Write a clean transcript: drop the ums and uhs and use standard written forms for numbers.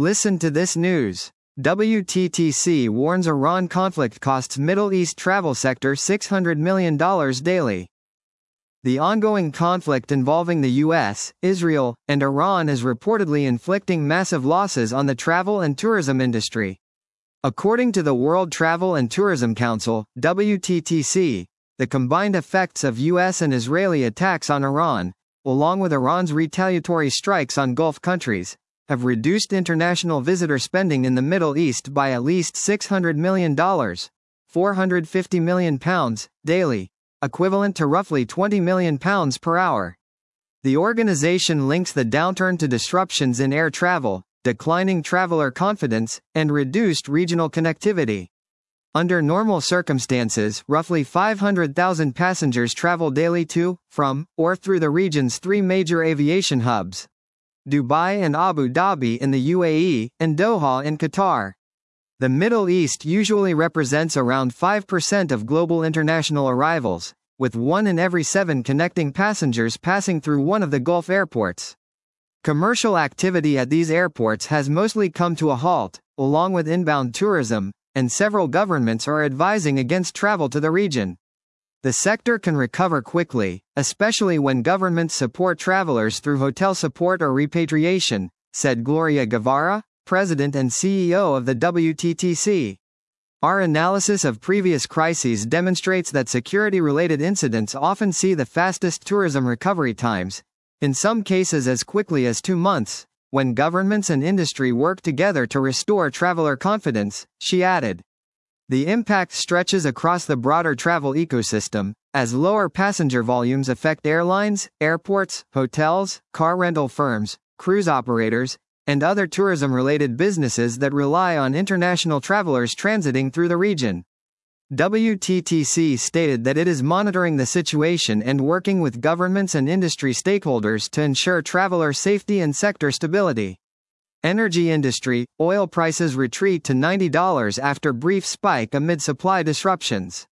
Listen to this news. WTTC warns Iran conflict costs Middle East travel sector $600 million daily. The ongoing conflict involving the US, Israel, and Iran is reportedly inflicting massive losses on the travel and tourism industry. According to the World Travel and Tourism Council, WTTC, the combined effects of US and Israeli attacks on Iran, along with Iran's retaliatory strikes on Gulf countries, have reduced international visitor spending in the Middle East by at least $600 million, £450 million, daily, equivalent to roughly £20 million per hour. The organization links the downturn to disruptions in air travel, declining traveler confidence, and reduced regional connectivity. Under normal circumstances, roughly 500,000 passengers travel daily to, from, or through the region's three major aviation hubs: Dubai and Abu Dhabi in the UAE, and Doha in Qatar. The Middle East usually represents around 5% of global international arrivals, with 1 in every 7 connecting passengers passing through one of the Gulf airports. Commercial activity at these airports has mostly come to a halt, along with inbound tourism, and several governments are advising against travel to the region. The sector can recover quickly, especially when governments support travelers through hotel support or repatriation, said Gloria Guevara, President and CEO of the WTTC. Our analysis of previous crises demonstrates that security-related incidents often see the fastest tourism recovery times, in some cases as quickly as 2 months, when governments and industry work together to restore traveler confidence, she added. The impact stretches across the broader travel ecosystem, as lower passenger volumes affect airlines, airports, hotels, car rental firms, cruise operators, and other tourism-related businesses that rely on international travelers transiting through the region. WTTC stated that it is monitoring the situation and working with governments and industry stakeholders to ensure traveler safety and sector stability. Energy industry: oil prices retreat to $90 after brief spike amid supply disruptions.